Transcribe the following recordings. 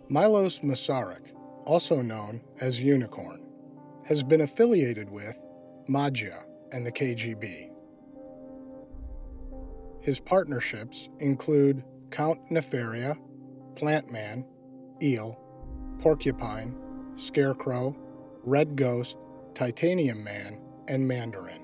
Milos Masaryk, also known as Unicorn, has been affiliated with Maggia and the KGB. His partnerships include Count Nefaria, Plant Man, Eel, Porcupine, Scarecrow, Red Ghost, Titanium Man, and Mandarin.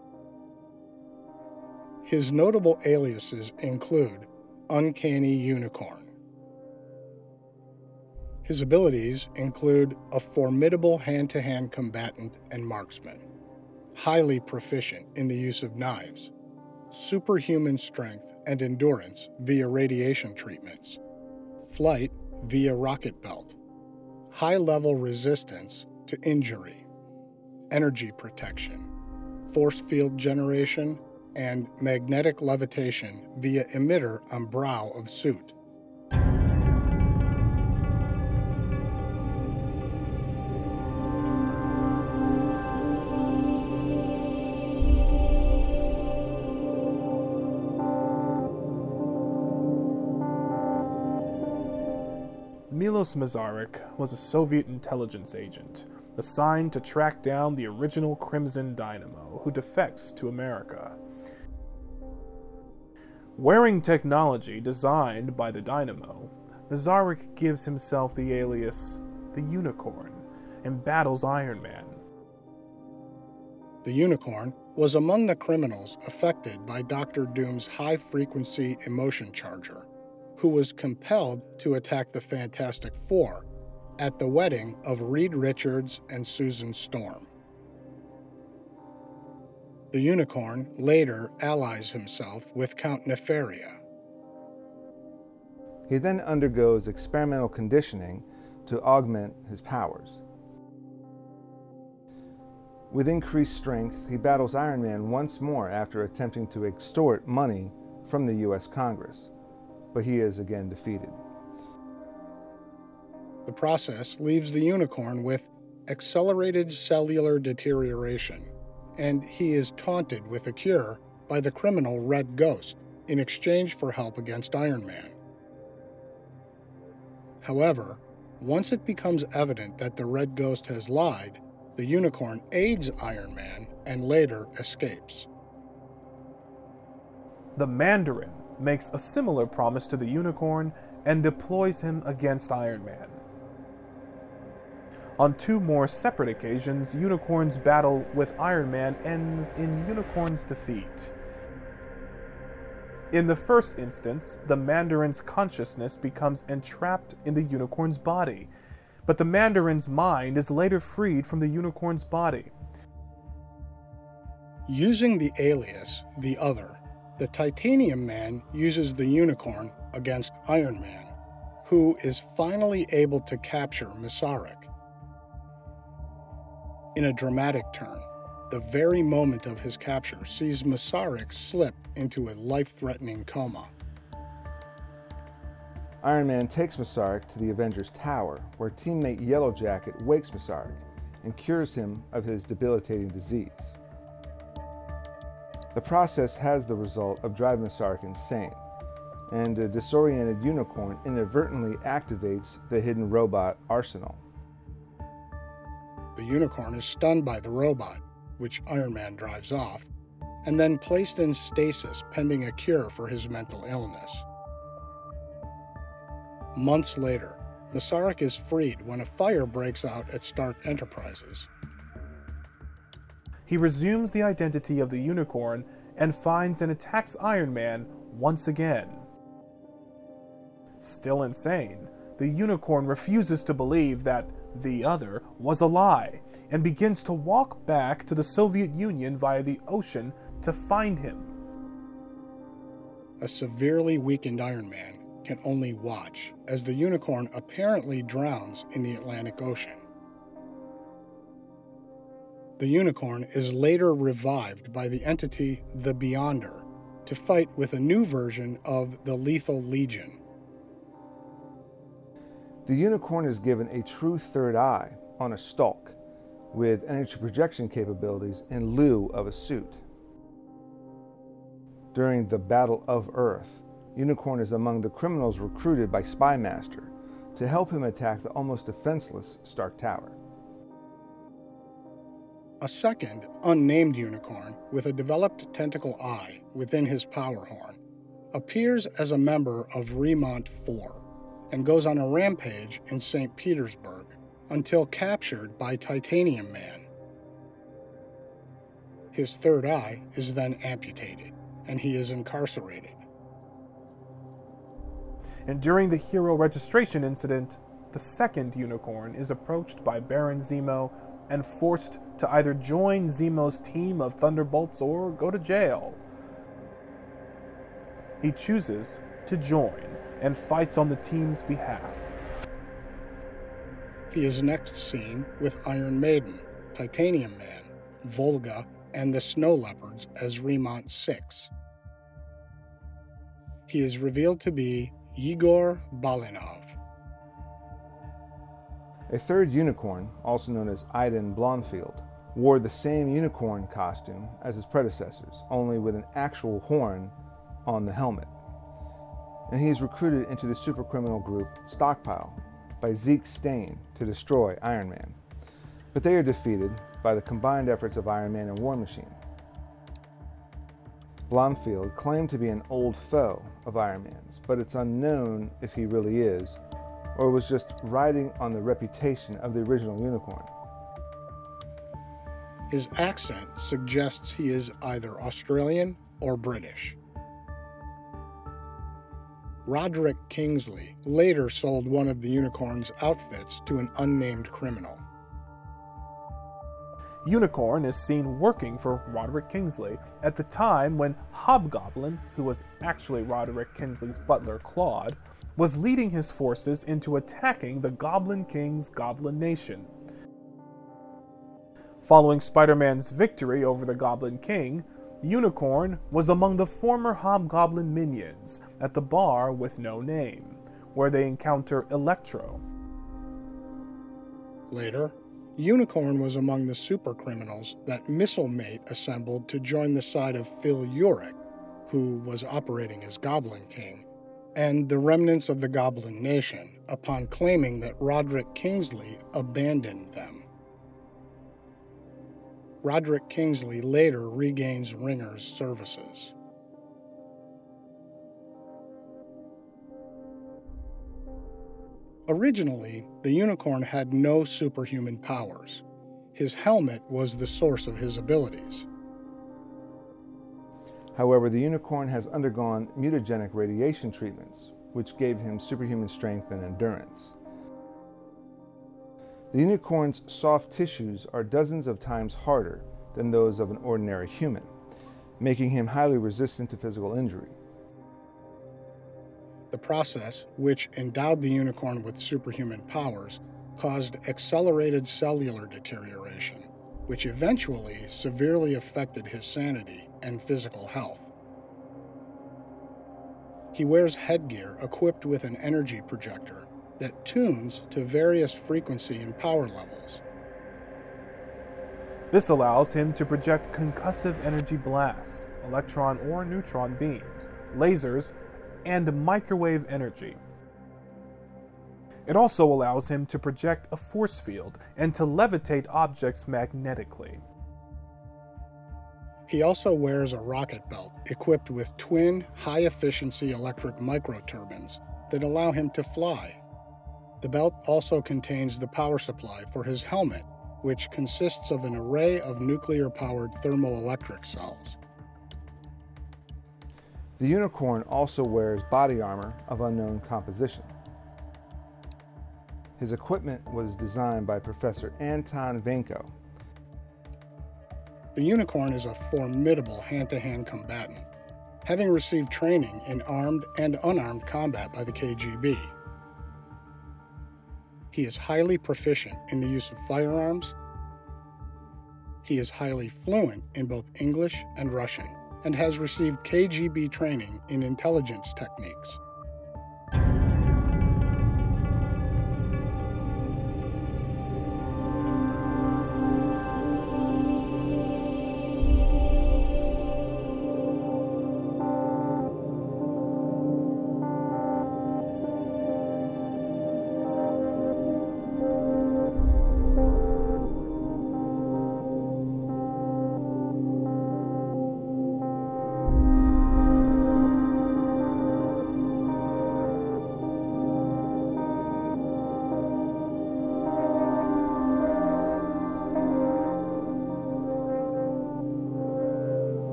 His notable aliases include Uncanny Unicorn. His abilities include a formidable hand-to-hand combatant and marksman, highly proficient in the use of knives, superhuman strength and endurance via radiation treatments, flight via rocket belt, high-level resistance to injury, energy protection, force field generation, and magnetic levitation via emitter on brow of suit. Milos Masaryk was a Soviet intelligence agent assigned to track down the original Crimson Dynamo who defects to America. Wearing technology designed by the Dynamo, Masaryk gives himself the alias the Unicorn and battles Iron Man. The Unicorn was among the criminals affected by Dr. Doom's high-frequency emotion charger, who was compelled to attack the Fantastic Four at the wedding of Reed Richards and Susan Storm. The Unicorn later allies himself with Count Nefaria. He then undergoes experimental conditioning to augment his powers. With increased strength, he battles Iron Man once more after attempting to extort money from the U.S. Congress, but he is again defeated. The process leaves the Unicorn with accelerated cellular deterioration, and he is taunted with a cure by the criminal Red Ghost in exchange for help against Iron Man. However, once it becomes evident that the Red Ghost has lied, the Unicorn aids Iron Man and later escapes. The Mandarin makes a similar promise to the Unicorn and deploys him against Iron Man. On two more separate occasions, Unicorn's battle with Iron Man ends in Unicorn's defeat. In the first instance, the Mandarin's consciousness becomes entrapped in the Unicorn's body, but the Mandarin's mind is later freed from the Unicorn's body. Using the alias, the Other, the Titanium Man uses the Unicorn against Iron Man, who is finally able to capture Masaryk. In a dramatic turn, the very moment of his capture sees Masaryk slip into a life-threatening coma. Iron Man takes Masaryk to the Avengers Tower, where teammate Yellow Jacket wakes Masaryk and cures him of his debilitating disease. The process has the result of driving Masaryk insane, and a disoriented Unicorn inadvertently activates the hidden robot arsenal. The Unicorn is stunned by the robot, which Iron Man drives off, and then placed in stasis pending a cure for his mental illness. Months later, Masaryk is freed when a fire breaks out at Stark Enterprises. He resumes the identity of the Unicorn and finds and attacks Iron Man once again. Still insane, the Unicorn refuses to believe that the Other was a lie and begins to walk back to the Soviet Union via the ocean to find him. A severely weakened Iron Man can only watch as the Unicorn apparently drowns in the Atlantic Ocean. The Unicorn is later revived by the entity the Beyonder to fight with a new version of the Lethal Legion. The Unicorn is given a true third eye on a stalk, with energy projection capabilities in lieu of a suit. During the Battle of Earth, Unicorn is among the criminals recruited by Spymaster to help him attack the almost defenseless Stark Tower. A second, unnamed unicorn with a developed tentacle eye within his power horn appears as a member of Remont 4 and goes on a rampage in St. Petersburg until captured by Titanium Man. His third eye is then amputated, and he is incarcerated. And during the hero registration incident, the second unicorn is approached by Baron Zemo and forced to either join Zemo's team of Thunderbolts or go to jail. He chooses to join and fights on the team's behalf. He is next seen with Iron Maiden, Titanium Man, Volga, and the Snow Leopards as Remont 6. He is revealed to be Yegor Balinov. A third unicorn, also known as Iden Blomfield, wore the same unicorn costume as his predecessors, only with an actual horn on the helmet. And he is recruited into the supercriminal group Stockpile by Zeke Stane to destroy Iron Man. But they are defeated by the combined efforts of Iron Man and War Machine. Blomfield claimed to be an old foe of Iron Man's, but it's unknown if he really is, or was just riding on the reputation of the original unicorn. His accent suggests he is either Australian or British. Roderick Kingsley later sold one of the unicorn's outfits to an unnamed criminal. Unicorn is seen working for Roderick Kingsley at the time when Hobgoblin, who was actually Roderick Kingsley's butler Claude, was leading his forces into attacking the Goblin King's Goblin Nation. Following Spider-Man's victory over the Goblin King, Unicorn was among the former Hobgoblin minions at the bar with no name, where they encounter Electro. Later, Unicorn was among the supercriminals that Missile Mate assembled to join the side of Phil Urich, who was operating as Goblin King, and the remnants of the Goblin Nation upon claiming that Roderick Kingsley abandoned them. Roderick Kingsley later regains Ringer's services. Originally, the Unicorn had no superhuman powers. His helmet was the source of his abilities. However, the unicorn has undergone mutagenic radiation treatments, which gave him superhuman strength and endurance. The unicorn's soft tissues are dozens of times harder than those of an ordinary human, making him highly resistant to physical injury. The process, which endowed the unicorn with superhuman powers, caused accelerated cellular deterioration, which eventually severely affected his sanity and physical health. He wears headgear equipped with an energy projector that tunes to various frequency and power levels. This allows him to project concussive energy blasts, electron or neutron beams, lasers, and microwave energy. It also allows him to project a force field and to levitate objects magnetically. He also wears a rocket belt equipped with twin, high-efficiency electric microturbines that allow him to fly. The belt also contains the power supply for his helmet, which consists of an array of nuclear-powered thermoelectric cells. The unicorn also wears body armor of unknown composition. His equipment was designed by Professor Anton Vanko. The unicorn is a formidable hand-to-hand combatant, having received training in armed and unarmed combat by the KGB. He is highly proficient in the use of firearms. He is highly fluent in both English and Russian, and has received KGB training in intelligence techniques.